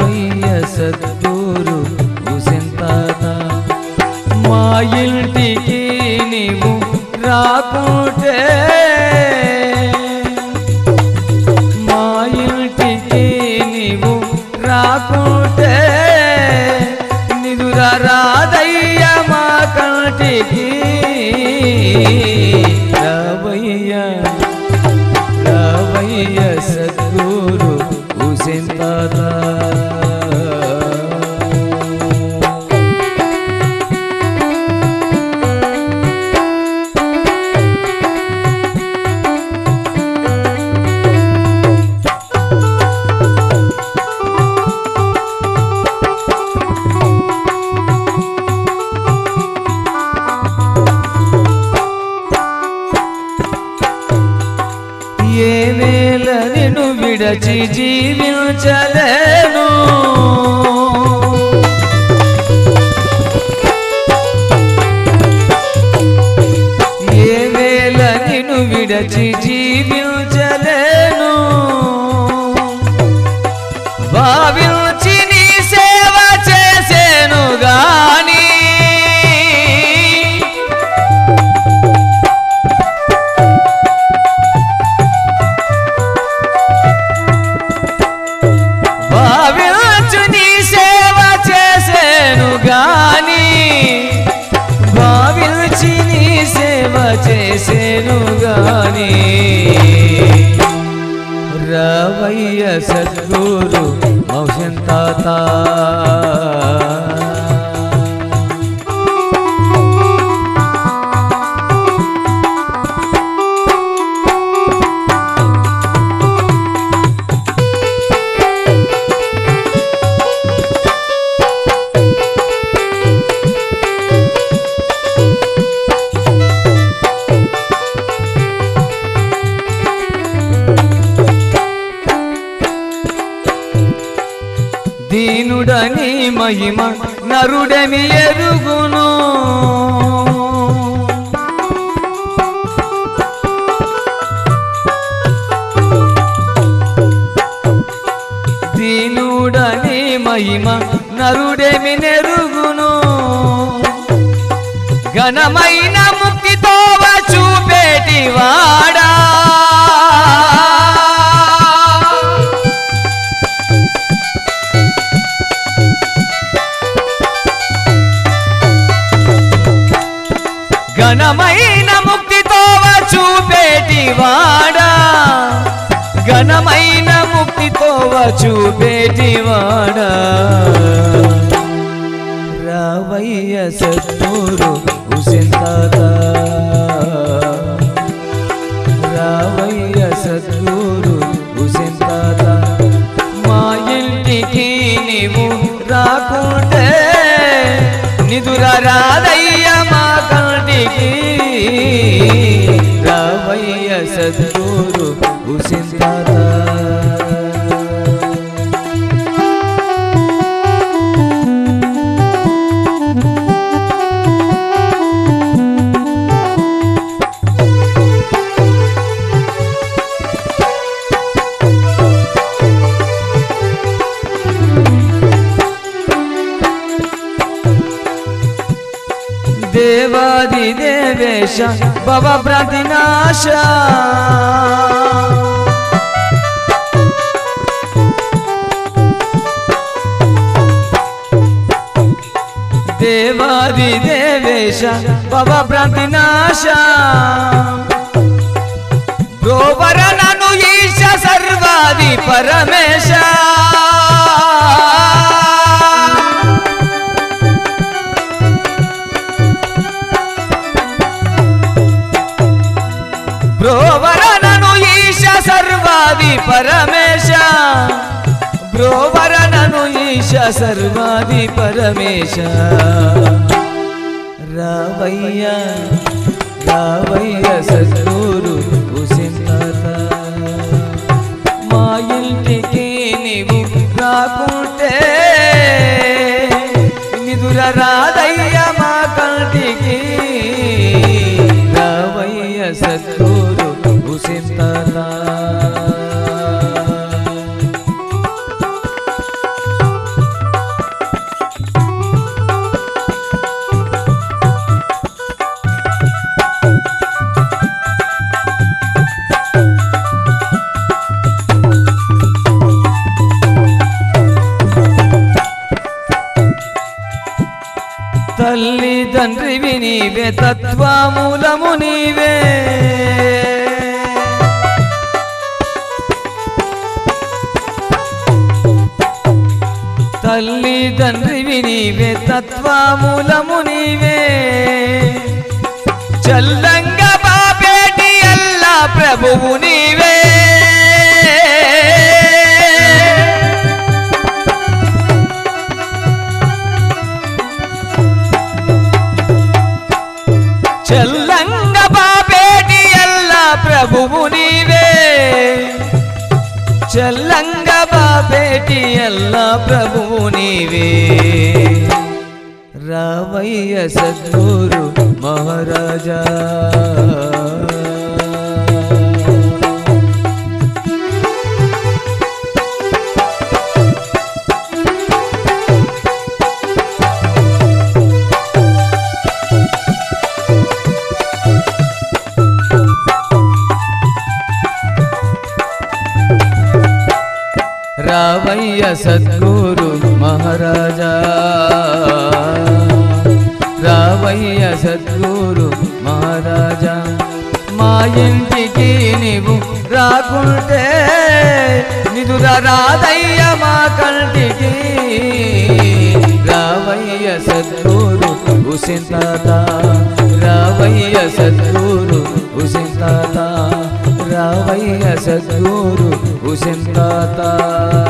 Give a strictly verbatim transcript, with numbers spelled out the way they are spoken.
రావయ్య సద్గురు హుసేన్ తాత మా ఇంటికి నీవు రాకుంటే మా ఇంటికి నీవు రాకుంటే నిదుర రాదయ్య మా కంటికి రావయ్య రావయ్య సద్గురు హుసేన్ తాత ఏ వేళ నిన్ను విడచి జీవించలేను ఏ వేళ నిన్ను విడచి జీవించలేను భావించి నీ సేవ చేసేను గాని భావించు నీ సేవ చేసేను గాని భావించి నీ సేవ చేసేను గాని రావయ్య సద్గురు హుసేన్ తాత దీనుడని మహిమ నరుడమి ఎరుగును దీనుడని మహిమ నరుడమి నెరుగును ఘనమైన ముక్తితో చూపేటి వాడా ఘనమైన ముక్తితో చూపేటి వాడా ఘనమైన ముక్తితో చూపేటి వాడా రావయ్య సద్గురు హుసేన్ తాత రావయ్య సద్గురు హుసేన్ తాత మా ఇంటికి నీవు రాకుంటే నిదుర రాదయ్య మా కంటికి రావయ్య సద్గురు హుసేన్ తాత దేవాది దేవేశ భవ ప్రతినాశ దేవాది దేవేశ భవ ప్రతినాశ బ్రోవర నను ఈశ సర్వాది పరమేశ బ్రోవరనను ఈశ సర్వాది పరమేశ బ్రోవరనను ఈశ సర్వాది పరమేశ రావయ్య రావయ్య సద్గురు హుసేన్ తాత మా ఇంటికి నీవు రాకుంటే నిదుర రాదయ్య మా కంటికి రావయ్య సద్గురు హుసేన్ తాత తండ్రివి నీవే తత్వమూలము నీవే తల్లి తండ్రివి నీవే తత్వమూలము నీవే చల్లంగా బాబేటి అల్లా ప్రభువు నీవే చల్లంగా బాబేటి అల్లా ప్రభువు నీవే చల్లంగా బాబేటి అల్లా ప్రభువు నీవే రావయ్య సద్గురు మహారాజా రావయ్య సద్గురు మహారాజా రావయ్య సద్గురు మహారాజా మా ఇంటికి నీవు రాకుంటే నిదుర రాదయ్య మా కంటికి రావయ్య సద్గురు హుసేన్ తాత రావయ్య సద్గురు హుసేన్ తాత రావయ్య సద్గురు హుసేన్ తాత